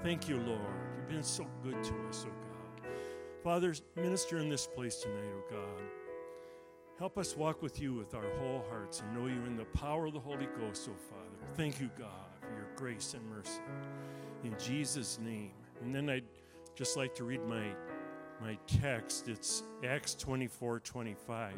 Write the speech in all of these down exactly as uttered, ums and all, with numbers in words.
Thank you, Lord. You've been so good to us, oh God. Father, minister in this place tonight, oh God. Help us walk with you with our whole hearts and know you in the power of the Holy Ghost, oh Father. Thank you, God, for your grace and mercy. In Jesus' name. And then I'd just like to read my, my text. It's Acts twenty-four twenty-five.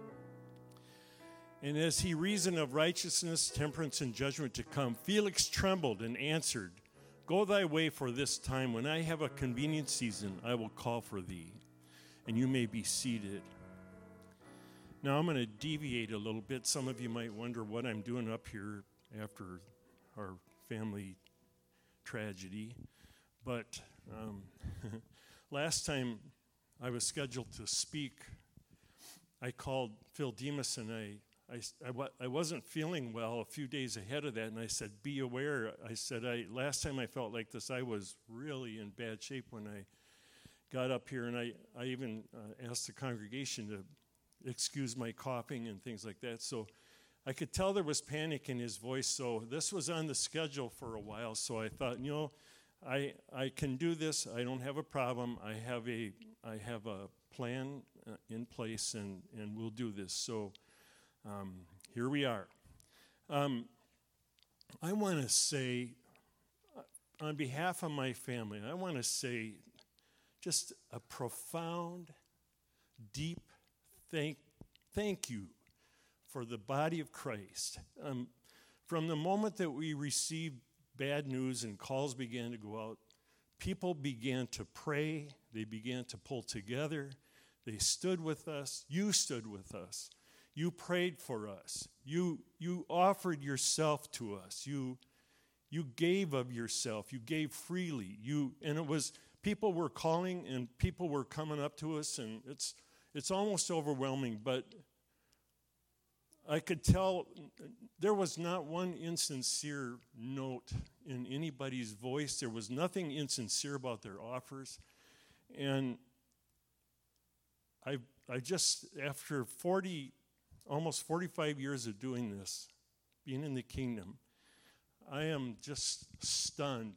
And as he reasoned of righteousness, temperance, and judgment to come, Felix trembled and answered, Go thy way for this time. When I have a convenient season, I will call for thee, and you may be seated. Now I'm going to deviate a little bit. Some of you might wonder what I'm doing up here after our family tragedy. But um, last time I was scheduled to speak, I called Phil Demas, and I I, I, I wasn't feeling well a few days ahead of that, and I said, be aware. I said, I last time I felt like this, I was really in bad shape when I got up here, and I, I even uh, asked the congregation to excuse my coughing and things like that. So I could tell there was panic in his voice, so this was on the schedule for a while, so I thought, you know, I I can do this. I don't have a problem. I have a I have a plan uh, in place, and, and we'll do this. So Um, here we are. Um, I want to say, uh, on behalf of my family, I want to say just a profound, deep thank, thank you for the body of Christ. Um, from the moment that we received bad news and calls began to go out, people began to pray. They began to pull together. They stood with us. You stood with us. You prayed for us. You you offered yourself to us. You you gave of yourself. You gave freely. You and it was people were calling and people were coming up to us, and it's it's almost overwhelming. But I could tell there was not one insincere note in anybody's voice. There was nothing insincere about their offers, and I I just after forty. Almost forty-five years of doing this, being in the kingdom, I am just stunned,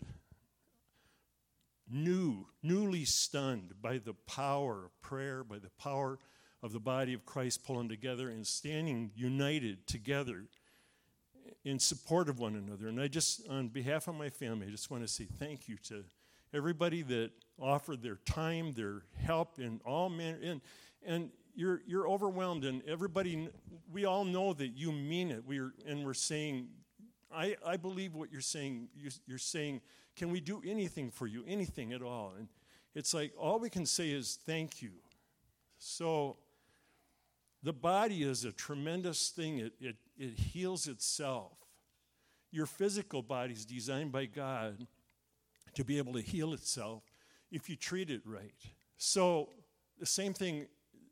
new, newly stunned by the power of prayer, by the power of the body of Christ pulling together and standing united together in support of one another. And I just, on behalf of my family, I just want to say thank you to everybody that offered their time, their help in all manner, and and You're you're overwhelmed, and everybody, we all know that you mean it. We're and we're saying, I I believe what you're saying. You're, you're saying, can we do anything for you, anything at all? And it's like all we can say is thank you. So the body is a tremendous thing. It it it heals itself. Your physical body is designed by God to be able to heal itself if you treat it right. So the same thing.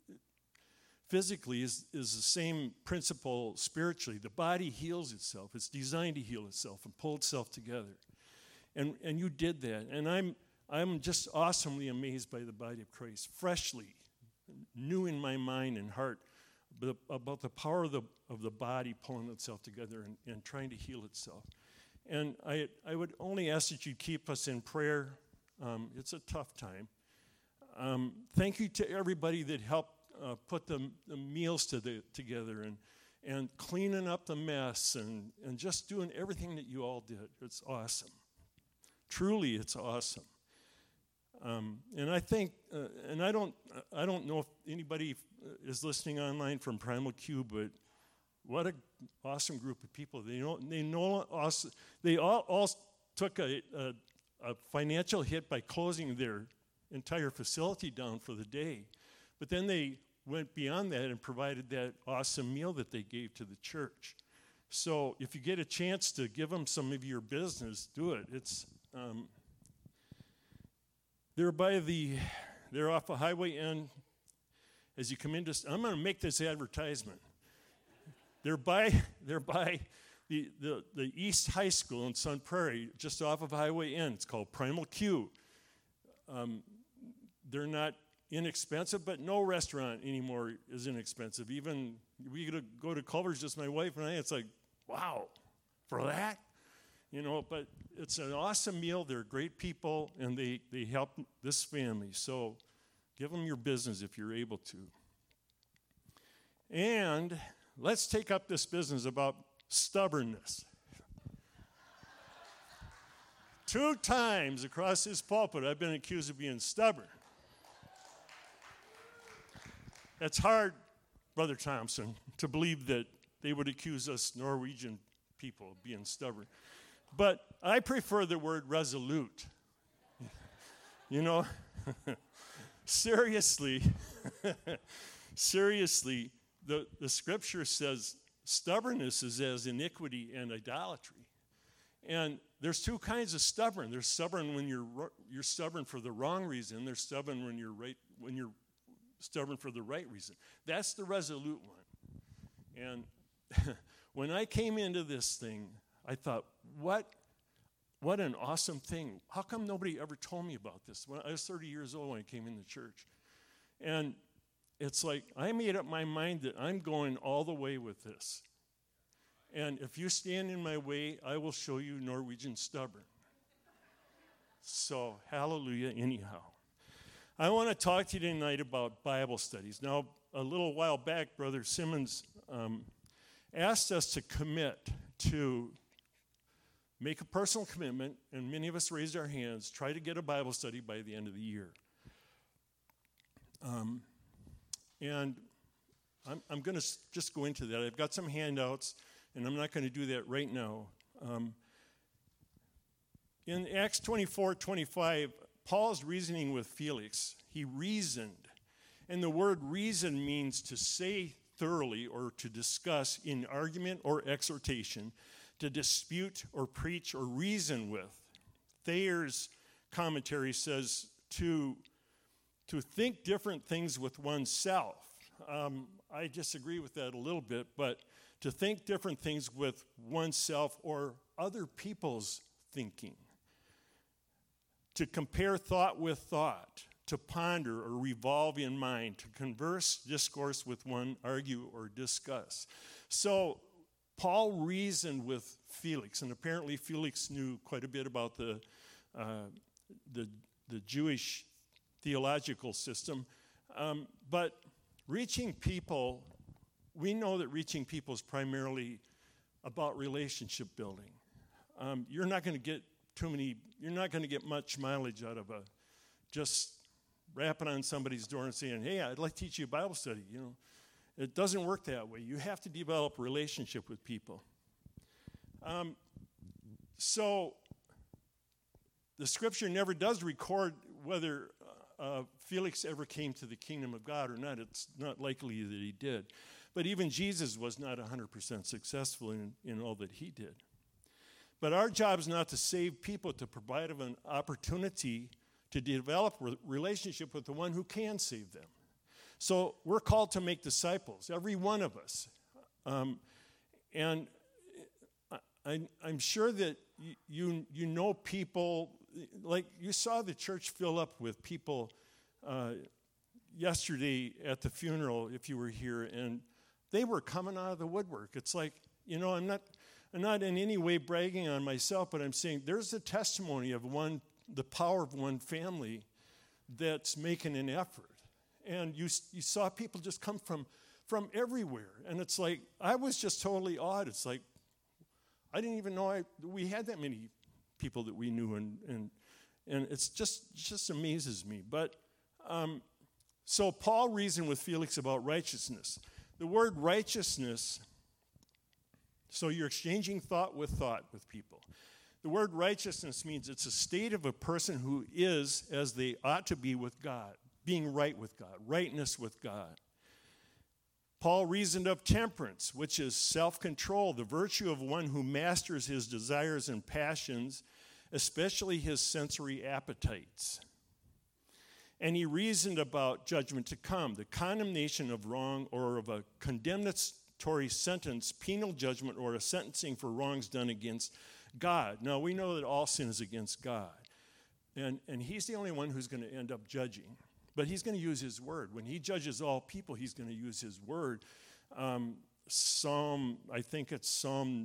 Physically is, is the same principle spiritually. The body heals itself. It's designed to heal itself and pull itself together. And and you did that. And I'm I'm just awesomely amazed by the body of Christ, freshly, new in my mind and heart, but about the power of the of the body pulling itself together and, and trying to heal itself. And I I would only ask that you keep us in prayer. Um, it's a tough time. Um, thank you to everybody that helped Uh, put the, the meals to the, together and and cleaning up the mess and, and just doing everything that you all did. It's awesome. Truly, it's awesome. Um, and I think, uh, and I don't, I don't know if anybody is listening online from Primal Q, but what an awesome group of people. They know, they know, also, they all, all took a, a, a financial hit by closing their entire facility down for the day. But then they went beyond that and provided that awesome meal that they gave to the church. So if you get a chance to give them some of your business, do it. It's um, they're by the they're off a highway end. As you come into, I'm going to make this advertisement. They're by they're by the, the the East High School in Sun Prairie, just off of Highway N. It's called Primal Q. Um, they're not inexpensive, but no restaurant anymore is inexpensive. Even we go to Culver's, just my wife and I, it's like, wow, for that? you know, but it's an awesome meal. They're great people, and they, they help this family. So give them your business if you're able to. And let's take up this business about stubbornness. Two times across this pulpit, I've been accused of being stubborn. It's hard, Brother Thompson, to believe that they would accuse us Norwegian people of being stubborn. But I prefer the word resolute. You know, seriously, seriously, the, the scripture says stubbornness is as iniquity and idolatry. And there's two kinds of stubborn. There's stubborn when you're you're stubborn for the wrong reason. There's stubborn when you're right when you're stubborn for the right reason. That's the resolute one. And when I came into this thing, I thought, what what an awesome thing. How come nobody ever told me about this? When I was thirty years old when I came into church. And it's like I made up my mind that I'm going all the way with this. And if you stand in my way, I will show you Norwegian stubborn. So, hallelujah anyhow. I want to talk to you tonight about Bible studies. Now, a little while back, Brother Simmons um, asked us to commit to make a personal commitment, and many of us raised our hands, try to get a Bible study by the end of the year. Um, and I'm, I'm going to s- just go into that. I've got some handouts. And I'm not going to do that right now. Um, in Acts twenty-four twenty-five, Paul's reasoning with Felix. He reasoned. And the word reason means to say thoroughly or to discuss in argument or exhortation, to dispute or preach or reason with. Thayer's commentary says to, to think different things with oneself. Um, I disagree with that a little bit, but to think different things with oneself or other people's thinking. To compare thought with thought. To ponder or revolve in mind. To converse, discourse with one, argue, or discuss. So Paul reasoned with Felix, and apparently Felix knew quite a bit about the, uh, the, the Jewish theological system. Um, but reaching people... We know that reaching people is primarily about relationship building. Um, you're not going to get too many, you're not going to get much mileage out of a just rapping on somebody's door and saying, hey, I'd like to teach you a Bible study. You know, it doesn't work that way. You have to develop a relationship with people. Um, so the scripture never does record whether uh, Felix ever came to the kingdom of God or not. It's not likely that he did. But even Jesus was not one hundred percent successful in, in all that he did. But our job is not to save people, to provide them an opportunity to develop a relationship with the one who can save them. So we're called to make disciples, every one of us. Um, and I, I'm sure that you, you know people, like you saw the church fill up with people uh, yesterday at the funeral, if you were here, and they were coming out of the woodwork. It's like, you know, I'm not I'm not in any way bragging on myself, but I'm saying there's a testimony of one, the power of one family that's making an effort. And you you saw people just come from, from everywhere. And it's like, I was just totally awed. It's like, I didn't even know I, we had that many people that we knew. And and, and it's just, it just amazes me. But, um, so Paul reasoned with Felix about righteousness. The word righteousness, so you're exchanging thought with thought with people. The word righteousness means it's a state of a person who is as they ought to be with God, being right with God, rightness with God. Paul reasoned of temperance, which is self-control, the virtue of one who masters his desires and passions, especially his sensory appetites. And he reasoned about judgment to come, the condemnation of wrong or of a condemnatory sentence, penal judgment, or a sentencing for wrongs done against God. Now, we know that all sin is against God. And, and he's the only one who's going to end up judging. But he's going to use his word. When he judges all people, he's going to use his word. Um, Psalm, I think it's Psalm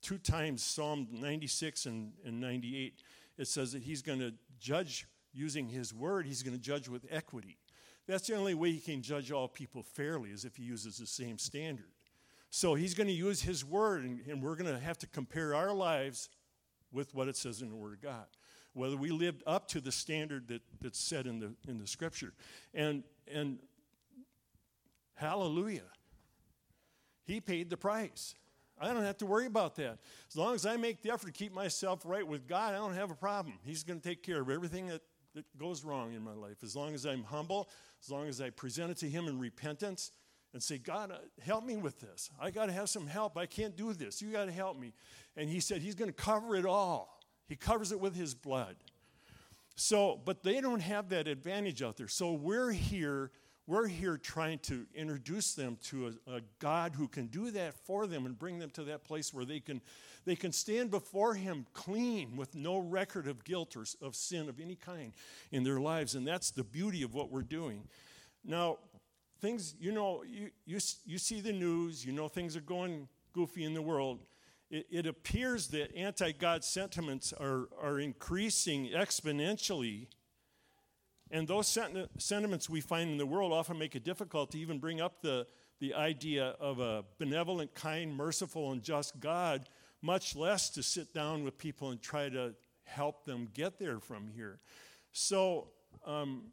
two times, Psalm ninety-six and, and ninety-eight, it says that he's going to judge using his word. He's going to judge with equity. That's the only way he can judge all people fairly, is if he uses the same standard. So he's going to use his word, and, and we're going to have to compare our lives with what it says in the Word of God, whether we lived up to the standard that, that's set in the in the Scripture. And and hallelujah, he paid the price. I don't have to worry about that. As long as I make the effort to keep myself right with God, I don't have a problem. He's going to take care of everything that, that goes wrong in my life. As long as I'm humble, as long as I present it to him in repentance and say, God, uh, help me with this. I got to have some help. I can't do this. You got to help me. And he said he's going to cover it all. He covers it with his blood. So, but they don't have that advantage out there. So we're here We're here trying to introduce them to a, a God who can do that for them and bring them to that place where they can, they can stand before him clean with no record of guilt or of sin of any kind in their lives. And that's the beauty of what we're doing. Now, things, you know, you, you, you see the news, you know things are going goofy in the world. It, it appears that anti-God sentiments are, are increasing exponentially. And those senti- sentiments we find in the world often make it difficult to even bring up the, the idea of a benevolent, kind, merciful, and just God, much less to sit down with people and try to help them get there from here. So, um,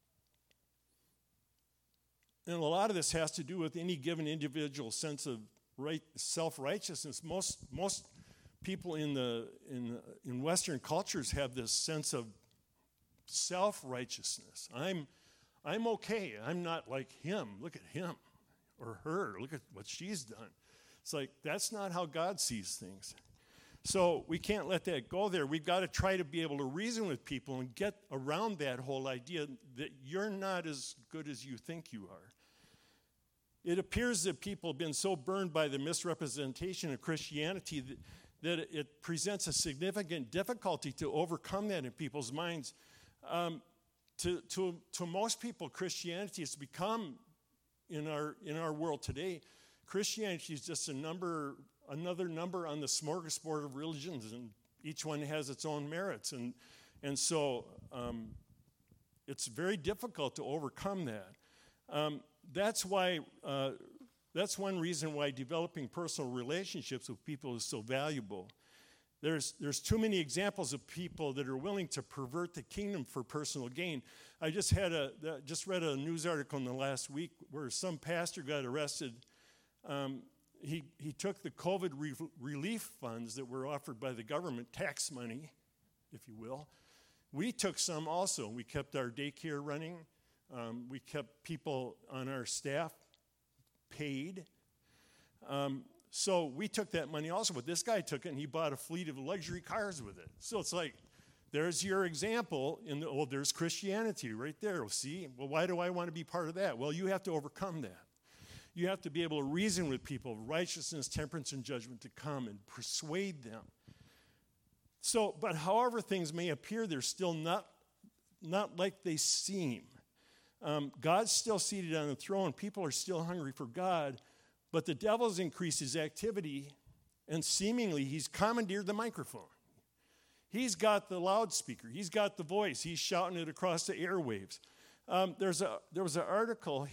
and a lot of this has to do with any given individual sense of right, self-righteousness. Most most people in the in in Western cultures have this sense of self-righteousness. I'm I'm okay. I'm not like him. Look at him or her. Look at what she's done. It's like, that's not how God sees things. So we can't let that go there. We've got to try to be able to reason with people and get around that whole idea that you're not as good as you think you are. It appears that people have been so burned by the misrepresentation of Christianity that, that it presents a significant difficulty to overcome that in people's minds. Um, to, to, to most people, Christianity has become, in our in our world today, Christianity is just a number, another number on the smorgasbord of religions, and each one has its own merits, and and so um, it's very difficult to overcome that. Um, that's why uh, that's one reason why developing personal relationships with people is so valuable. There's, there's too many examples of people that are willing to pervert the kingdom for personal gain. I just had a just read a news article in the last week where some pastor got arrested. Um, he he took the COVID re- relief funds that were offered by the government, tax money, if you will. We took some also. We kept our daycare running. Um, we kept people on our staff paid. Um, So we took that money also, but this guy took it and he bought a fleet of luxury cars with it. So it's like, there's your example in the, oh, there's Christianity right there. Well, see, well, why do I want to be part of that? Well, you have to overcome that. You have to be able to reason with people, righteousness, temperance, and judgment to come and persuade them. So, but however things may appear, they're still not, not like they seem. Um, God's still seated on the throne. People are still hungry for God. But the devil's increased his activity, and seemingly he's commandeered the microphone. He's got the loudspeaker. He's got the voice. He's shouting it across the airwaves. Um, there's a there was an article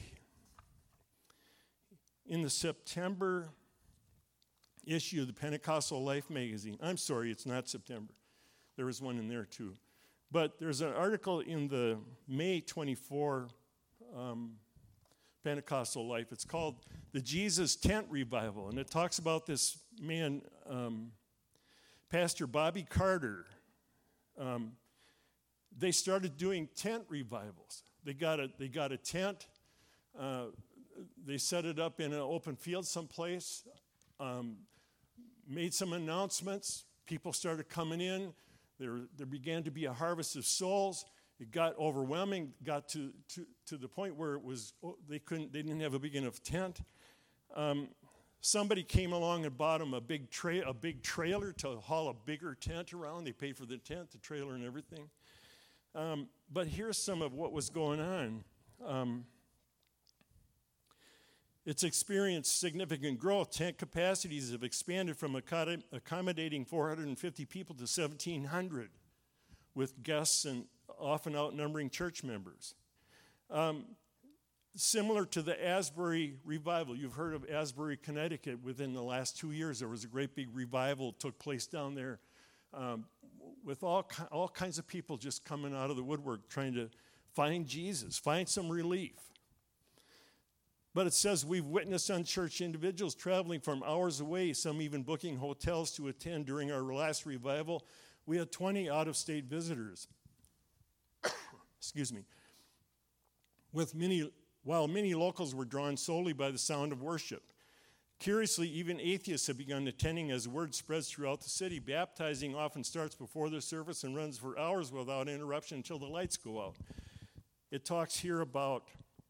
in the September issue of the Pentecostal Life magazine. I'm sorry, it's not September. There was one in there too. But there's an article in the May twenty-fourth um, Pentecostal Life. It's called The Jesus Tent Revival, and it talks about this man, um, Pastor Bobby Carter. Um, they started doing tent revivals. They got a they got a tent. Uh, they set it up in an open field someplace. Um, made some announcements. People started coming in. There there began to be a harvest of souls. It got overwhelming, got to, to, to the point where it was oh, they couldn't, they didn't have a big enough tent. Um, somebody came along and bought them a big tra- a big trailer to haul a bigger tent around. They paid for the tent, the trailer, and everything. Um, but here's some of what was going on. Um, It's experienced significant growth. Tent capacities have expanded from accommodating four hundred fifty people to seventeen hundred, with guests and often outnumbering church members. Um, similar to the Asbury revival. You've heard of Asbury, Connecticut. Within the last two years, there was a great big revival that took place down there um, with all, all kinds of people just coming out of the woodwork trying to find Jesus, find some relief. But it says we've witnessed unchurched individuals traveling from hours away, some even booking hotels to attend. During our last revival, we had twenty out-of-state visitors. Excuse me. With many, while many locals were drawn solely by the sound of worship. Curiously, even atheists have begun attending as word spreads throughout the city. Baptizing often starts before the service and runs for hours without interruption until the lights go out. It talks here about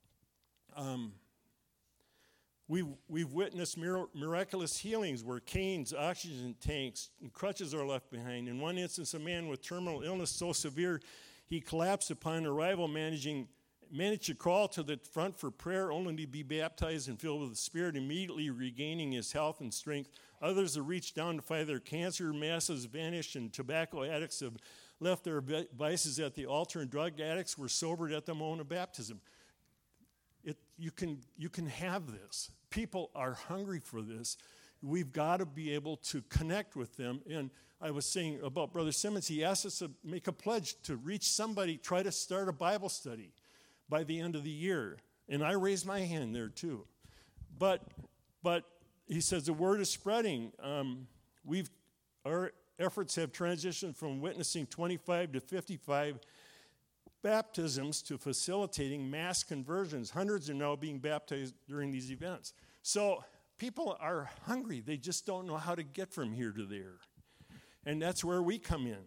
um, we've, we've witnessed mir- miraculous healings where canes, oxygen tanks, and crutches are left behind. In one instance, a man with terminal illness so severe he collapsed upon arrival, managing managed to crawl to the front for prayer, only to be baptized and filled with the Spirit, immediately regaining his health and strength. Others have reached down to find their cancer masses vanished, and tobacco addicts have left their vices at the altar, and drug addicts were sobered at the moment of baptism. It, you can, you can have this. People are hungry for this. We've got to be able to connect with them. And I was saying about Brother Simmons, he asked us to make a pledge to reach somebody, try to start a Bible study by the end of the year. And I raised my hand there too. But but he says the word is spreading. Um, we've our efforts have transitioned from witnessing twenty-five to fifty-five baptisms to facilitating mass conversions. Hundreds are now being baptized during these events. So people are hungry. They just don't know how to get from here to there. And that's where we come in.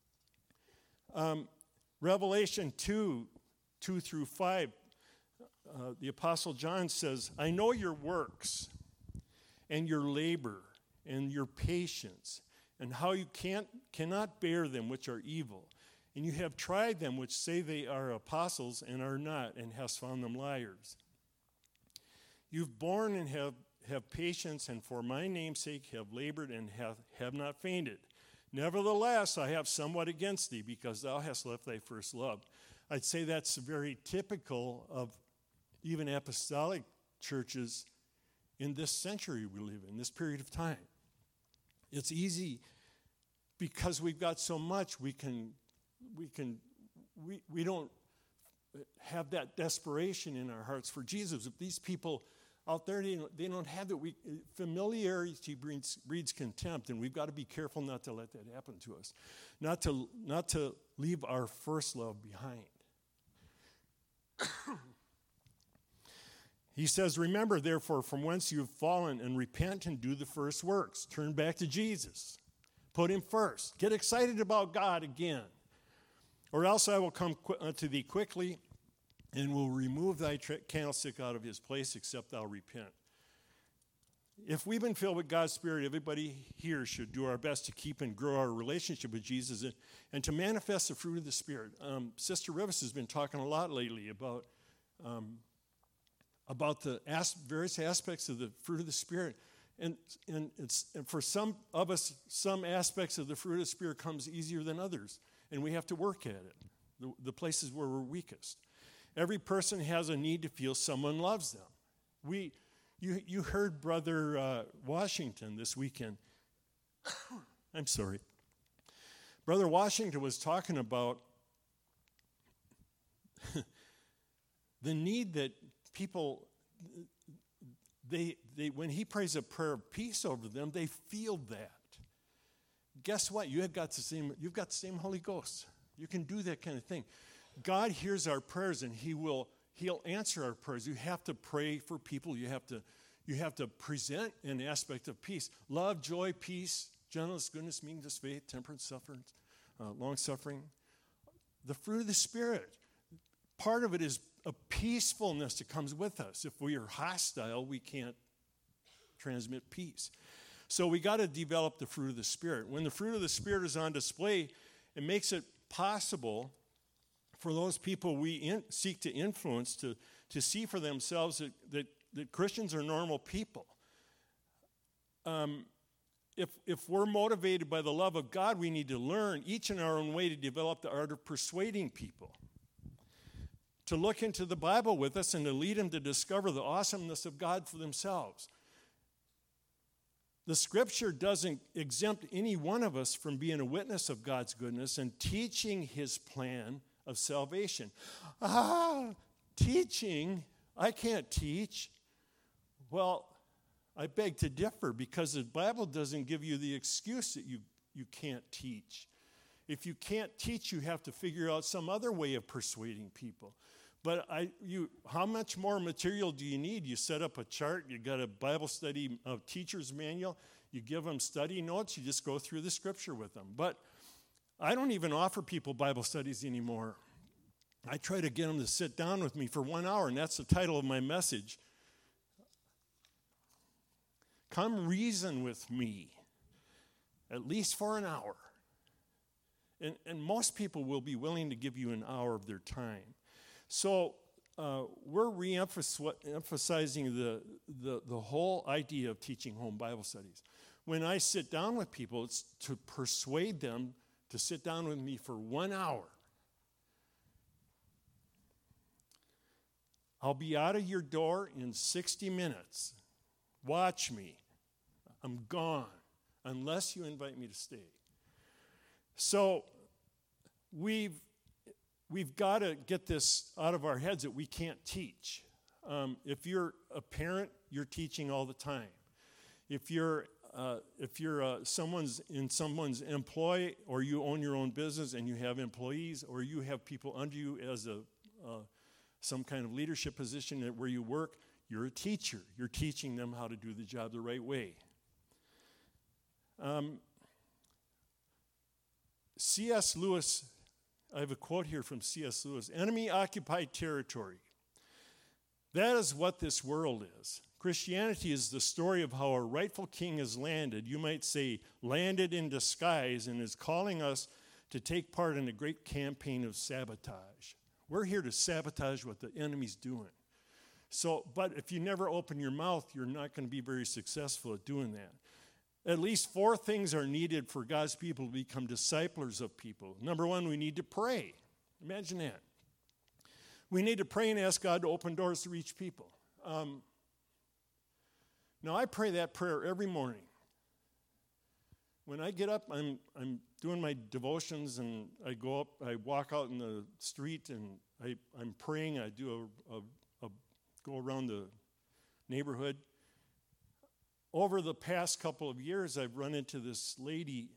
Um, Revelation two, two through five, uh, the Apostle John says, I know your works and your labor and your patience and how you can't cannot bear them which are evil. And you have tried them which say they are apostles and are not, and hast found them liars. You've borne and have, have patience, and for my name's sake have labored and have, have not fainted. Nevertheless, I have somewhat against thee, because thou hast left thy first love. I'd say that's very typical of even apostolic churches in this century we live in, this period of time. It's easy because we've got so much, we can, we can, we, we don't have that desperation in our hearts for Jesus. If these people out there, they don't, they don't have that. We, familiarity breeds, breeds contempt, and we've got to be careful not to let that happen to us, not to, not to leave our first love behind. He says, remember, therefore, from whence you have fallen, and repent and do the first works. Turn back to Jesus. Put him first. Get excited about God again. Or else I will come qu- to thee quickly, and will remove thy tra- candlestick out of his place, except thou repent. If we've been filled with God's Spirit, everybody here should do our best to keep and grow our relationship with Jesus and, and to manifest the fruit of the Spirit. Um, Sister Rivers has been talking a lot lately about um, about the as- various aspects of the fruit of the Spirit. And, and, it's, and for some of us, some aspects of the fruit of the Spirit comes easier than others, and we have to work at it, the, the places where we're weakest. Every person has a need to feel someone loves them. We, you, you heard Brother uh, Washington this weekend. I'm sorry. Brother Washington was talking about the need that people, they, they, when he prays a prayer of peace over them, they feel that. Guess what? You have got the same, you've got the same Holy Ghost. You can do that kind of thing. God hears our prayers, and he will, he'll answer our prayers. You have to pray for people. You have to, you have to present an aspect of peace. Love, joy, peace, gentleness, goodness, meekness, faith, temperance, suffering, uh, long-suffering. The fruit of the Spirit. Part of it is a peacefulness that comes with us. If we are hostile, we can't transmit peace. So we got to develop the fruit of the Spirit. When the fruit of the Spirit is on display, it makes it possible for those people we in, seek to influence to, to see for themselves that, that that Christians are normal people. Um, if, if we're motivated by the love of God, we need to learn, each in our own way, to develop the art of persuading people, to look into the Bible with us and to lead them to discover the awesomeness of God for themselves. The Scripture doesn't exempt any one of us from being a witness of God's goodness and teaching His plan of salvation. Ah, teaching, I can't teach. Well, I beg to differ, because the Bible doesn't give you the excuse that you, you can't teach. If you can't teach, you have to figure out some other way of persuading people. But I, you, how much more material do you need? You set up a chart, you got a Bible study uh, teacher's manual, you give them study notes, you just go through the Scripture with them. But I don't even offer people Bible studies anymore. I try to get them to sit down with me for one hour, and that's the title of my message. Come reason with me, at least for an hour. And, and most people will be willing to give you an hour of their time. So uh, we're re-emphasizing the, the, the whole idea of teaching home Bible studies. When I sit down with people, it's to persuade them to sit down with me for one hour. I'll be out of your door in sixty minutes. Watch me. I'm gone, unless you invite me to stay. So we've we've got to get this out of our heads that we can't teach. Um, if you're a parent, you're teaching all the time. If you're uh, if you're uh, someone's in someone's employ, or you own your own business and you have employees, or you have people under you as a uh, some kind of leadership position where you work, you're a teacher. You're teaching them how to do the job the right way. Um, C S Lewis, I have a quote here from C S Lewis, enemy-occupied territory. That is what this world is. Christianity is the story of how a rightful king has landed, you might say landed in disguise, and is calling us to take part in a great campaign of sabotage. We're here to sabotage what the enemy's doing. So, but if you never open your mouth, you're not going to be very successful at doing that. At least four things are needed for God's people to become disciplers of people. Number one, we need to pray. Imagine that. We need to pray and ask God to open doors to reach people. Um, now, I pray that prayer every morning. When I get up, I'm I'm doing my devotions, and I go up, I walk out in the street, and I, I'm praying. I do a, a, a go around the neighborhood. Over the past couple of years, I've run into this lady,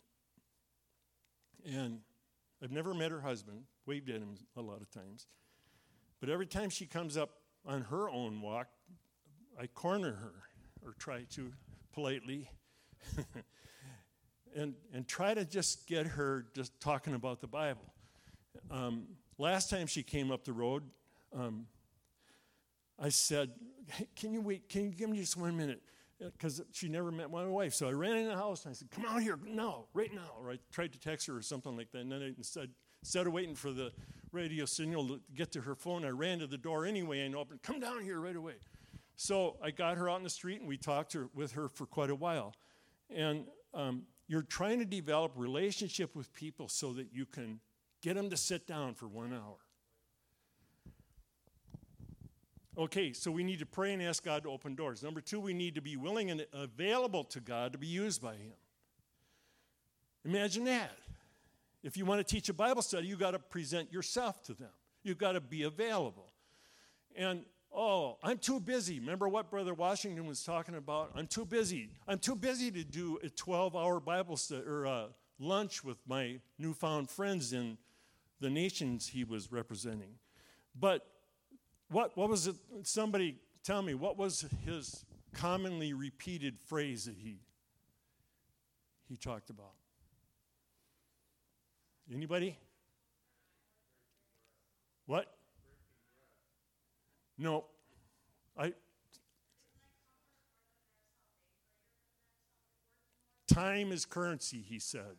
and I've never met her husband, waved at him a lot of times. But every time she comes up on her own walk, I corner her, or try to politely, and, and try to just get her just talking about the Bible. Um, last time she came up the road, um, I said, hey, can you wait, can you give me just one minute? Because she never met my wife. So I ran in the house and I said, come out here now, right now. Or I tried to text her or something like that. And then I, instead, instead of waiting for the radio signal to get to her phone, I ran to the door anyway and opened, come down here right away. So I got her out in the street, and we talked to her, with her for quite a while. And um, you're trying to develop relationship with people so that you can get them to sit down for one hour. Okay, so we need to pray and ask God to open doors. Number two, we need to be willing and available to God to be used by Him. Imagine that. If you want to teach a Bible study, you've got to present yourself to them. You've got to be available. And, oh, I'm too busy. Remember what Brother Washington was talking about? I'm too busy. I'm too busy to do a twelve-hour Bible study or uh, lunch with my newfound friends in the nations he was representing. But What what was it? Somebody tell me, what was his commonly repeated phrase that he he talked about? Anybody? What? No. I Time is currency, he said.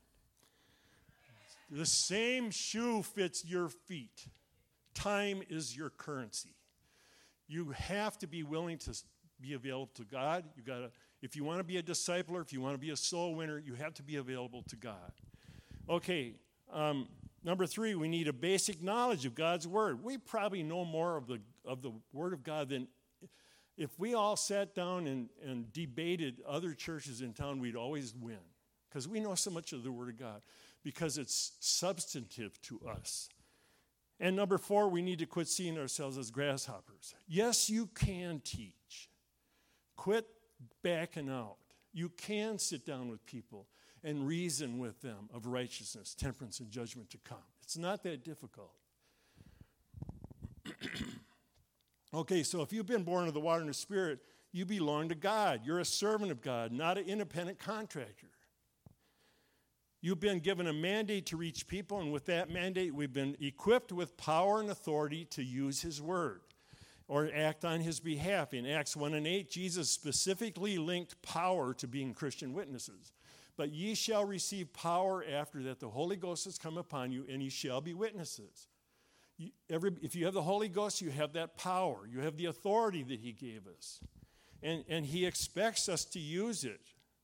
The same shoe fits your feet. Time is your currency. You have to be willing to be available to God. You got to, if you want to be a discipler, if you want to be a soul winner, you have to be available to God. Okay, um, number three, we need a basic knowledge of God's word. We probably know more of the of the word of God than if we all sat down and, and debated other churches in town, we'd always win. Because we know so much of the word of God. Because it's substantive to us. And number four, we need to quit seeing ourselves as grasshoppers. Yes, you can teach. Quit backing out. You can sit down with people and reason with them of righteousness, temperance, and judgment to come. It's not that difficult. Okay, so if you've been born of the water and the Spirit, you belong to God. You're a servant of God, not an independent contractor. You've been given a mandate to reach people, and with that mandate, we've been equipped with power and authority to use his word or act on his behalf. In Acts one and eight, Jesus specifically linked power to being Christian witnesses. But ye shall receive power after that the Holy Ghost has come upon you, and ye shall be witnesses. You, every, if you have the Holy Ghost, you have that power. You have the authority that he gave us. And, and he expects us to use it.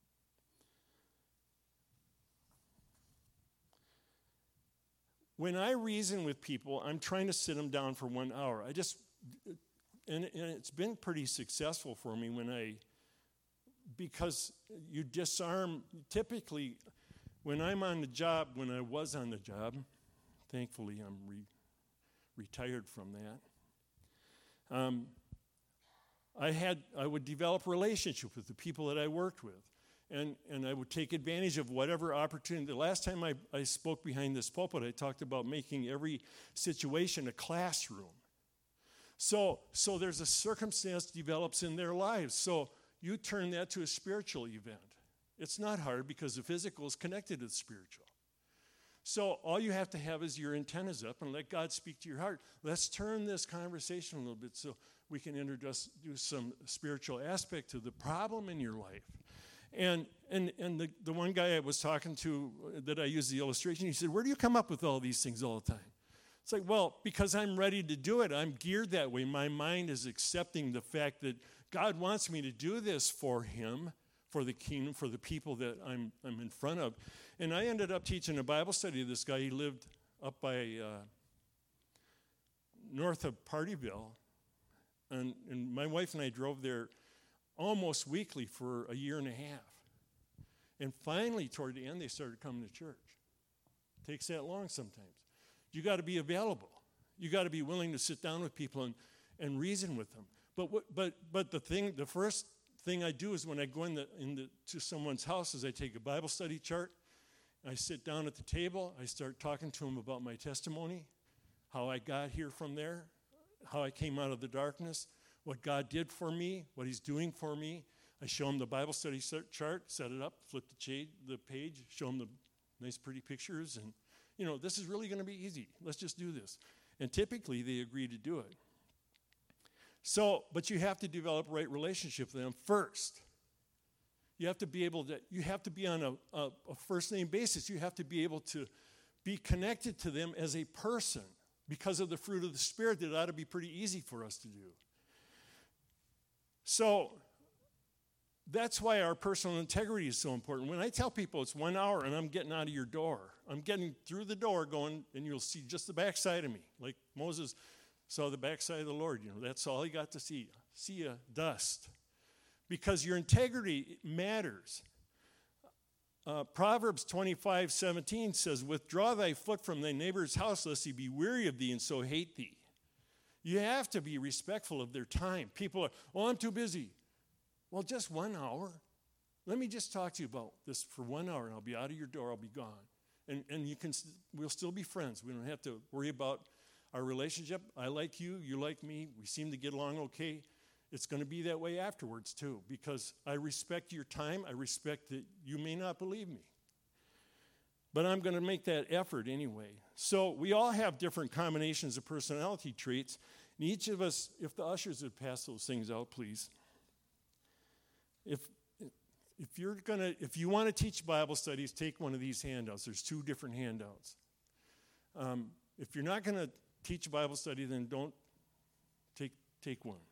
When I reason with people, I'm trying to sit them down for one hour. I just, and, and it's been pretty successful for me when I, because you disarm, typically, when I'm on the job, when I was on the job, thankfully I'm re, retired from that, um, I had, I would develop relationships with the people that I worked with. And, and I would take advantage of whatever opportunity. The last time I, I spoke behind this pulpit, I talked about making every situation a classroom. So, so there's a circumstance develops in their lives. So you turn that to a spiritual event. It's not hard because the physical is connected to the spiritual. So all you have to have is your antennas up and let God speak to your heart. Let's turn this conversation a little bit so we can introduce do some spiritual aspect to the problem in your life. And and and the, the one guy I was talking to that I used the illustration, he said, where do you come up with all these things all the time? It's like, well, because I'm ready to do it. I'm geared that way. My mind is accepting the fact that God wants me to do this for him, for the kingdom, for the people that I'm I'm in front of. And I ended up teaching a Bible study to this guy. He lived up by uh, north of Partyville. And, and my wife and I drove there almost weekly for a year and a half. And finally, toward the end, they started coming to church. It takes that long sometimes. You got to be available. You got to be willing to sit down with people and, and reason with them. But what, but but the thing, the first thing I do is when I go in the, in the, to someone's house is I take a Bible study chart. I sit down at the table. I start talking to them about my testimony, how I got here from there, how I came out of the darkness, what God did for me, what he's doing for me. I show them the Bible study chart, set it up, flip the, shade, the page, show them the nice pretty pictures, and, you know, this is really going to be easy. Let's just do this. And typically, they agree to do it. So, but you have to develop right relationship with them first. You have to be able to, you have to be on a, a, a first name basis. You have to be able to be connected to them as a person because of the fruit of the Spirit that ought to be pretty easy for us to do. So that's why our personal integrity is so important. When I tell people it's one hour and I'm getting out of your door, I'm getting through the door going, and you'll see just the backside of me. Like Moses saw the backside of the Lord. You know, that's all he got to see. See a dust. Because your integrity matters. Uh, Proverbs twenty-five seventeen says, withdraw thy foot from thy neighbor's house, lest he be weary of thee and so hate thee. You have to be respectful of their time. People are, oh, I'm too busy. Well, just one hour. Let me just talk to you about this for one hour, and I'll be out of your door. I'll be gone. And and you can, we'll still be friends. We don't have to worry about our relationship. I like you. You like me. We seem to get along okay. It's going to be that way afterwards, too, because I respect your time. I respect that you may not believe me. But I'm going to make that effort anyway. So we all have different combinations of personality traits. And each of us, if the ushers would pass those things out, please. If if you're gonna, if you want to teach Bible studies, take one of these handouts. There's two different handouts. Um, if you're not going to teach Bible study, then don't take take one.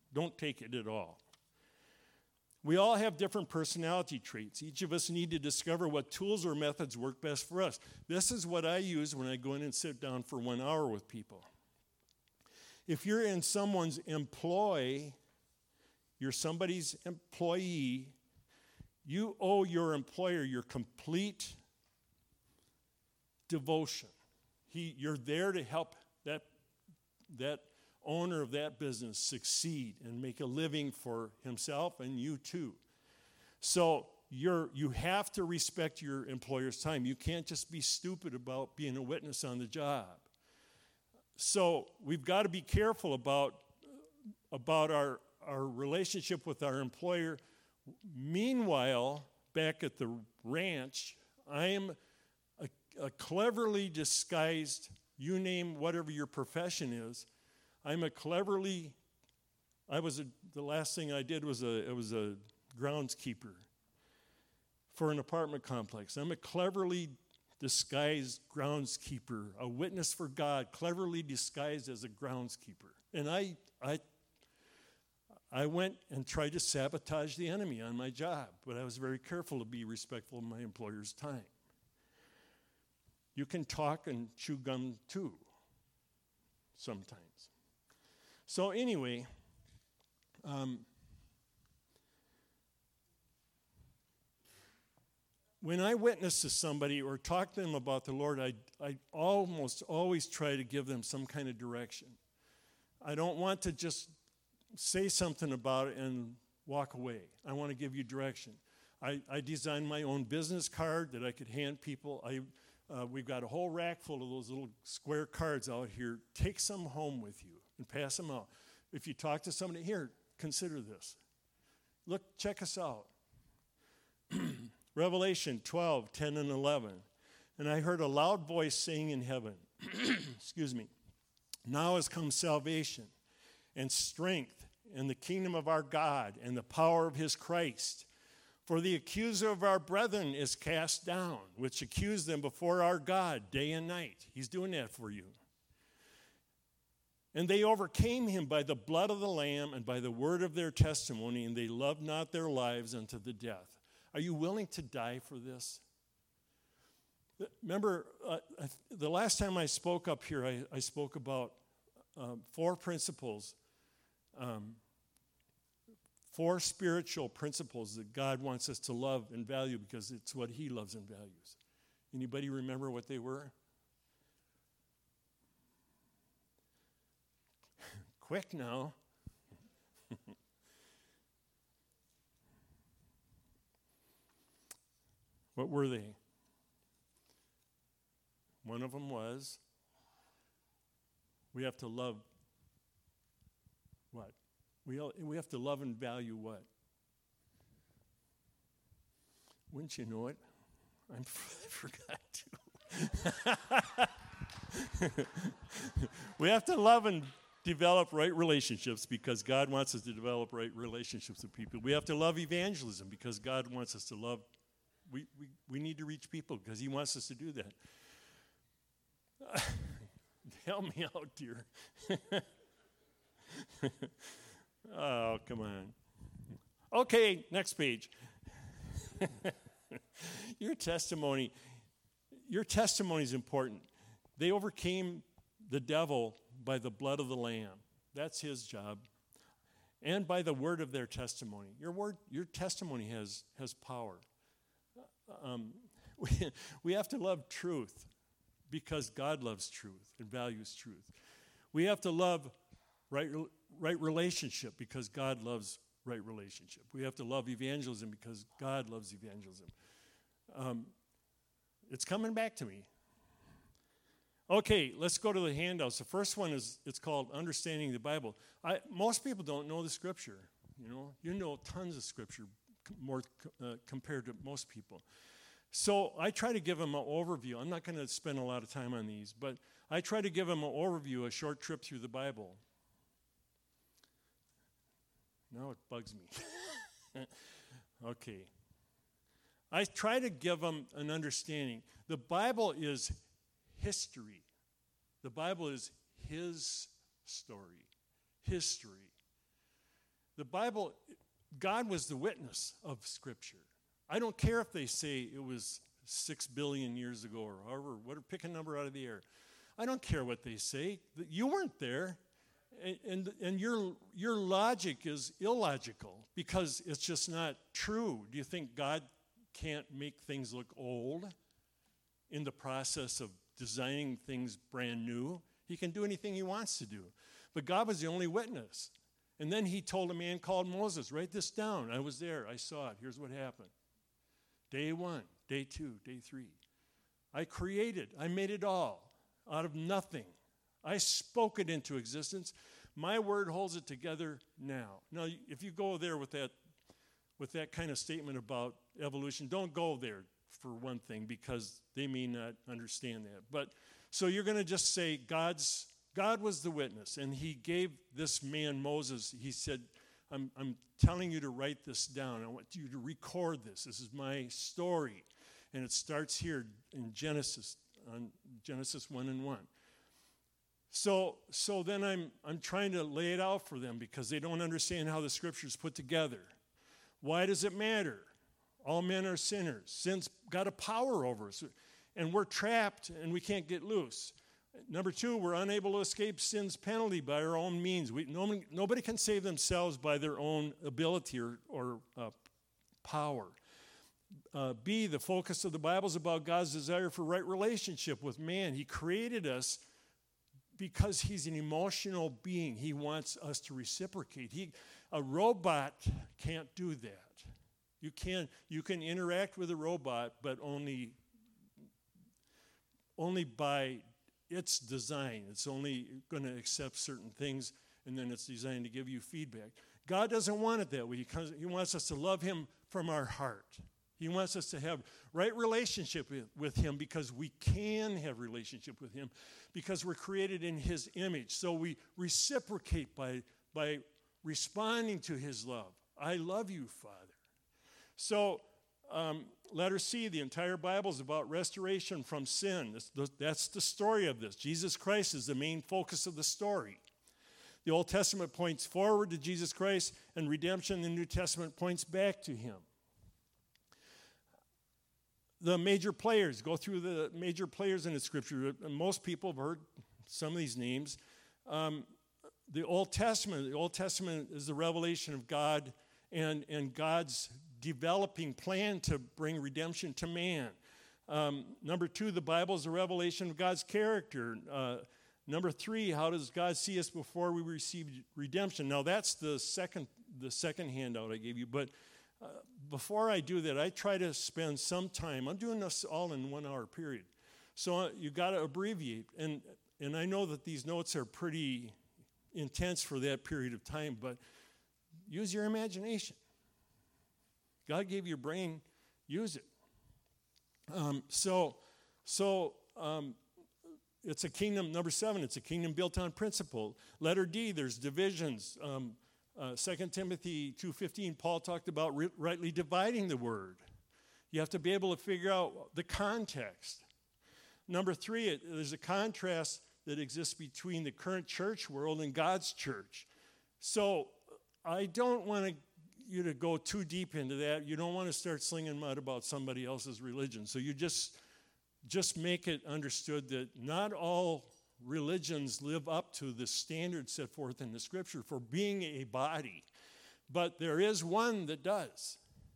Don't take it at all. We all have different personality traits. Each of us need to discover what tools or methods work best for us. This is what I use when I go in and sit down for one hour with people. If you're in someone's employ, you're somebody's employee, you owe your employer your complete devotion. He, you're there to help that, that owner of that business succeed and make a living for himself and you too. So you're, you have to respect your employer's time. You can't just be stupid about being a witness on the job. So we've got to be careful about, about our, our relationship with our employer. Meanwhile, back at the ranch, I am a, a cleverly disguised, you name whatever your profession is, I'm a cleverly, I was a, the last thing I did was a, it was a groundskeeper for an apartment complex. I'm a cleverly disguised groundskeeper, a witness for God, cleverly disguised as a groundskeeper. And I, I, I went and tried to sabotage the enemy on my job, but I was very careful to be respectful of my employer's time. You can talk and chew gum too, sometimes. So anyway, um, when I witness to somebody or talk to them about the Lord, I, I almost always try to give them some kind of direction. I don't want to just say something about it and walk away. I want to give you direction. I, I designed my own business card that I could hand people. I, uh, we've got a whole rack full of those little square cards out here. Take some home with you and pass them out. If you talk to somebody, here, consider this. Look, check us out. Revelation twelve, ten and eleven. And I heard a loud voice saying in heaven, excuse me, now has come salvation and strength and the kingdom of our God and the power of his Christ. For the accuser of our brethren is cast down, which accused them before our God day and night. He's doing that for you. And they overcame him by the blood of the Lamb and by the word of their testimony, and they loved not their lives unto the death. Are you willing to die for this? Remember, uh, the last time I spoke up here, I, I spoke about um, four principles, um, four spiritual principles that God wants us to love and value because it's what he loves and values. Anybody remember what they were? Quick now. What were they? One of them was, we have to love what? We, we have to love and value what? Wouldn't you know it? I'm, I forgot to. We have to love and develop right relationships because God wants us to develop right relationships with people. We have to love evangelism because God wants us to love. We, we, we need to reach people because he wants us to do that. Uh, help me out, dear. Oh, come on. Okay, next page. Your testimony, your testimony is important. They overcame the devil by the blood of the Lamb. That's his job. And by the word of their testimony. Your word, your testimony has, has power. Um, we, we have to love truth because God loves truth and values truth. We have to love right, right relationship because God loves right relationship. We have to love evangelism because God loves evangelism. Um, it's coming back to me. Okay, let's go to the handouts. The first one is, it's called Understanding the Bible. I, most people don't know the scripture. You know, you know tons of scripture more uh, compared to most people. So I try to give them an overview. I'm not going to spend a lot of time on these, but I try to give them an overview, a short trip through the Bible. Now it bugs me. Okay. I try to give them an understanding. The Bible is history. The Bible is his story, history. The Bible, God was the witness of Scripture. I don't care if they say it was six billion years ago or however, whatever, pick a number out of the air. I don't care what they say. You weren't there. And, and, and your, your logic is illogical because it's just not true. Do you think God can't make things look old in the process of designing things brand new? He can do anything he wants to do. But God was the only witness. And then he told a man called Moses, write this down. I was there. I saw it. Here's what happened. Day one, day two, day three. I created. I made it all out of nothing. I spoke it into existence. My word holds it together now. Now, if you go there with that, with that kind of statement about evolution, don't go there for one thing because they may not understand that. But so you're going to just say God's God was the witness, and he gave this man Moses. He said, I'm, I'm telling you to write this down. I want you to record this. This is my story. And it starts here in Genesis, on Genesis one and one. So, so then I'm, I'm trying to lay it out for them because they don't understand how the Scripture's put together. Why does it matter? All men are sinners. Sin's got a power over us. And we're trapped and we can't get loose. Number two, we're unable to escape sin's penalty by our own means. We, nobody, nobody can save themselves by their own ability or, or uh, power. Uh, B, the focus of the Bible is about God's desire for right relationship with man. He created us because he's an emotional being. He wants us to reciprocate. He, a robot can't do that. You can, you can interact with a robot, but only, only by its design. It's only going to accept certain things, and then it's designed to give you feedback. God doesn't want it that way. He, comes, he wants us to love him from our heart. He wants us to have right relationship with, with him because we can have relationship with him because we're created in his image. So we reciprocate by, by responding to his love. I love you, Father. So um, letter C, the entire Bible is about restoration from sin. That's the, that's the story of this. Jesus Christ is the main focus of the story. The Old Testament points forward to Jesus Christ, and redemption, the New Testament points back to him. The major players, go through the major players in the Scripture. Most people have heard some of these names. Um, the Old Testament, the Old Testament is the revelation of God and, and God's developing plan to bring redemption to man. Um, number two, the Bible is a revelation of God's character. Uh, number three, how does God see us before we receive redemption? Now that's the second, the second handout I gave you, but uh, before I do that, I try to spend some time. I'm doing this all in one hour period. So uh, you got to abbreviate. And, and I know that these notes are pretty intense for that period of time, but use your imagination. God gave you a brain, use it. Um, so so um, it's a kingdom, number seven, it's a kingdom built on principle. Letter D, there's divisions. Um, Uh, Second Timothy two fifteen, Paul talked about ri- rightly dividing the word. You have to be able to figure out the context. Number three, it, there's a contrast that exists between the current church world and God's church. So I don't want to, you to go too deep into that. You don't want to start slinging mud about somebody else's religion. So you just, just make it understood that not all religions live up to the standards set forth in the Scripture for being a body, but there is one that does.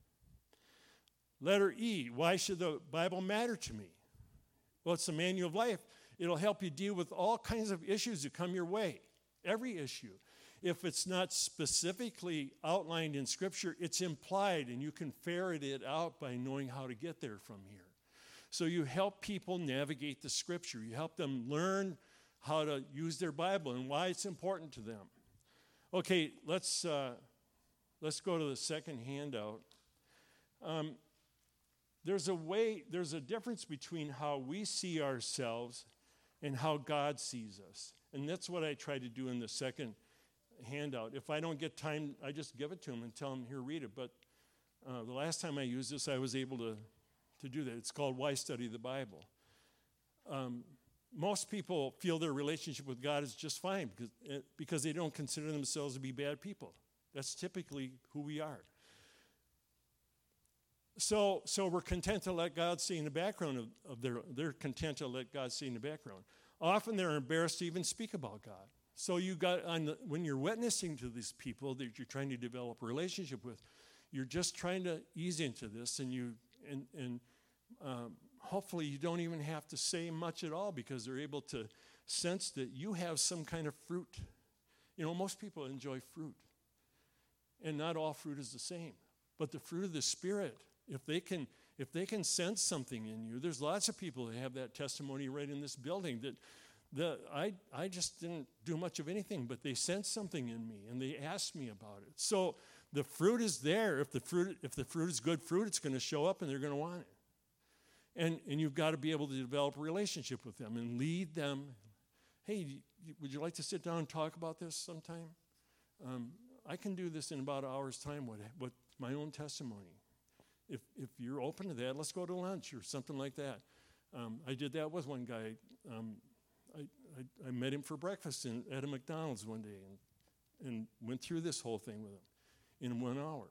Letter E, why should the Bible matter to me? Well, it's the manual of life. It'll help you deal with all kinds of issues that come your way, every issue. If it's not specifically outlined in Scripture, it's implied, and you can ferret it out by knowing how to get there from here. So you help people navigate the Scripture. You help them learn how to use their Bible and why it's important to them. Okay, let's uh, let's go to the second handout. Um, there's a way, there's a difference between how we see ourselves and how God sees us. And that's what I try to do in the second handout. If I don't get time, I just give it to them and tell them, here, read it. But uh, the last time I used this, I was able to, to do that. It's called Why Study the Bible. Um, Most people feel their relationship with God is just fine because, because they don't consider themselves to be bad people. That's typically who we are. So, so we're content to let God see in the background of, of their, they're content to let God see in the background. Often they're embarrassed to even speak about God. So you got, on the, when you're witnessing to these people that you're trying to develop a relationship with, you're just trying to ease into this, and you, and, and um, hopefully you don't even have to say much at all, because they're able to sense that you have some kind of fruit. You know, most people enjoy fruit, and not all fruit is the same. But the fruit of the Spirit, if they can, if they can sense something in you, there's lots of people that have that testimony right in this building that the I I just didn't do much of anything, but they sensed something in me and they asked me about it. So the fruit is there. If the fruit if the fruit is good fruit, it's going to show up and they're going to want it. And and you've got to be able to develop a relationship with them and lead them. Hey, would you like to sit down and talk about this sometime? Um, I can do this in about an hour's time with, with my own testimony. If if you're open to that, let's go to lunch or something like that. Um, I did that with one guy. Um, I, I, I met him for breakfast in, at a McDonald's one day and, and went through this whole thing with him in one hour.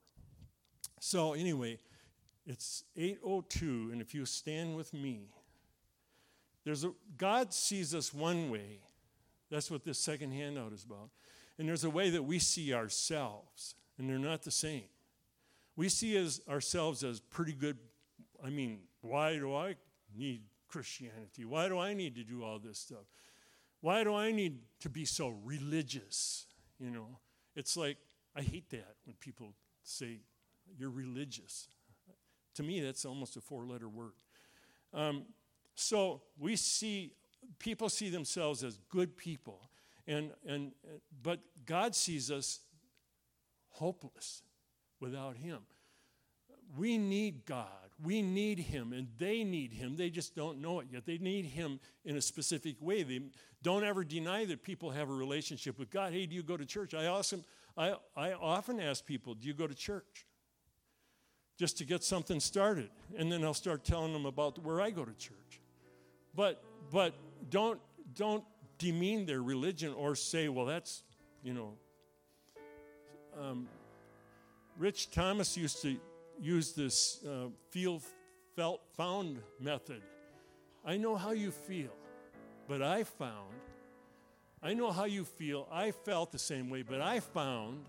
So anyway, it's eight oh two, and if you stand with me, there's a, God sees us one way. That's what this second handout is about. And there's a way that we see ourselves, and they're not the same. We see as ourselves as pretty good. I mean, why do I need Christianity? Why do I need to do all this stuff? Why do I need to be so religious? You know, it's like, I hate that when people say, you're religious. To me, that's almost a four-letter word. Um, so we see, people see themselves as good people, and and but God sees us hopeless without Him. We need God. We need Him, and they need Him. They just don't know it yet. They need Him in a specific way. They don't ever deny that people have a relationship with God. Hey, do you go to church? I also, I, I often ask people, do you go to church? Just to get something started, and then I'll start telling them about where I go to church. But but don't don't demean their religion or say, well, that's, you know. Um, Rich Thomas used to use this uh, feel, felt, found method. I know how you feel, but I found. I know how you feel. I felt the same way, but I found.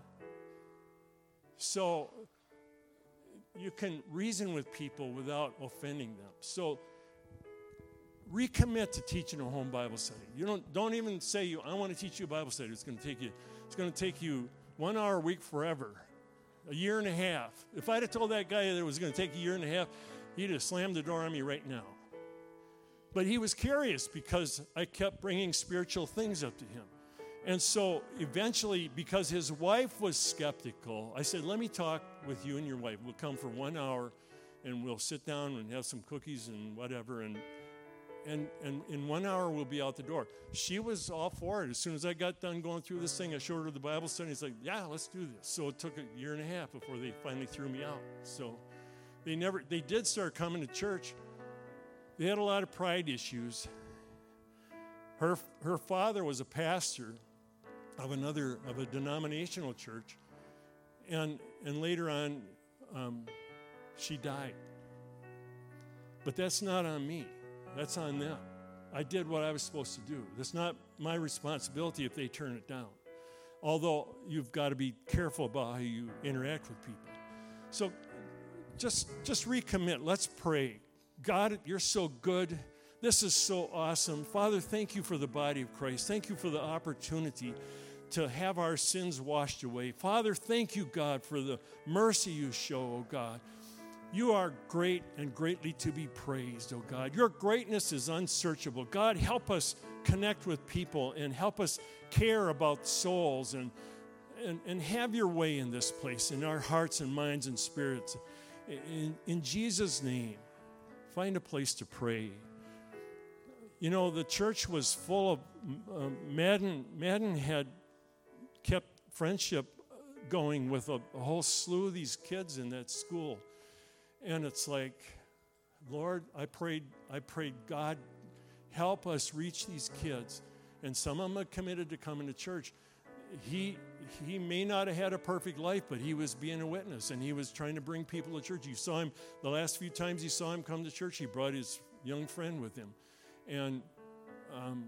So you can reason with people without offending them. So recommit to teaching a home Bible study. You don't don't even say you I want to teach you a Bible study. It's going to take you it's going to take you one hour a week forever. A year and a half. If I'd have told that guy that it was going to take a year and a half, he'd have slammed the door on me right now. But he was curious because I kept bringing spiritual things up to him. And so eventually, because his wife was skeptical, I said, let me talk with you and your wife. We'll come for one hour, and we'll sit down and have some cookies and whatever, and and and in one hour, we'll be out the door. She was all for it. As soon as I got done going through this thing, I showed her the Bible study. It's like, yeah, let's do this. So it took a year and a half before they finally threw me out. So they never, they did start coming to church. They had a lot of pride issues. Her her father was a pastor of another, of a denominational church. And and later on, um, she died. But that's not on me. That's on them. I did what I was supposed to do. That's not my responsibility if they turn it down. Although you've got to be careful about how you interact with people. So just, just recommit. Let's pray. God, you're so good. This is so awesome. Father, thank you for the body of Christ. Thank you for the opportunity to have our sins washed away. Father, thank you, God, for the mercy you show, oh God. You are great and greatly to be praised, oh God. Your greatness is unsearchable. God, help us connect with people and help us care about souls and, and, and have your way in this place, in our hearts and minds and spirits. In, in Jesus' name, find a place to pray. You know, the church was full of, uh, Madden, Madden had kept friendship going with a, a whole slew of these kids in that school. And it's like, Lord, I prayed, I prayed, God, help us reach these kids. And some of them are committed to coming to church. he he may not have had a perfect life, but he was being a witness, and he was trying to bring people to church. You saw him the last few times you saw him come to church. He brought his young friend with him, and um,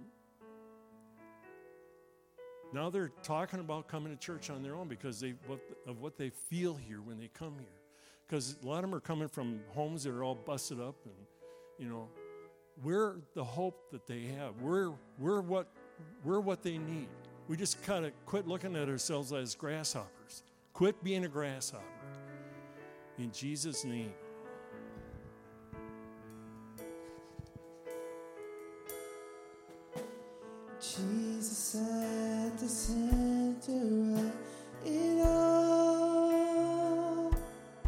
now they're talking about coming to church on their own because they what, of what they feel here when they come here. Because a lot of them are coming from homes that are all busted up, and you know, we're the hope that they have. We're we're what we're what they need. We just kind of quit looking at ourselves as grasshoppers. Quit being a grasshopper. In Jesus' name. Jesus at the center of it all.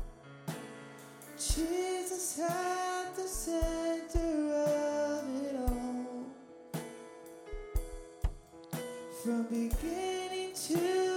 Jesus at the center of it all. From beginning to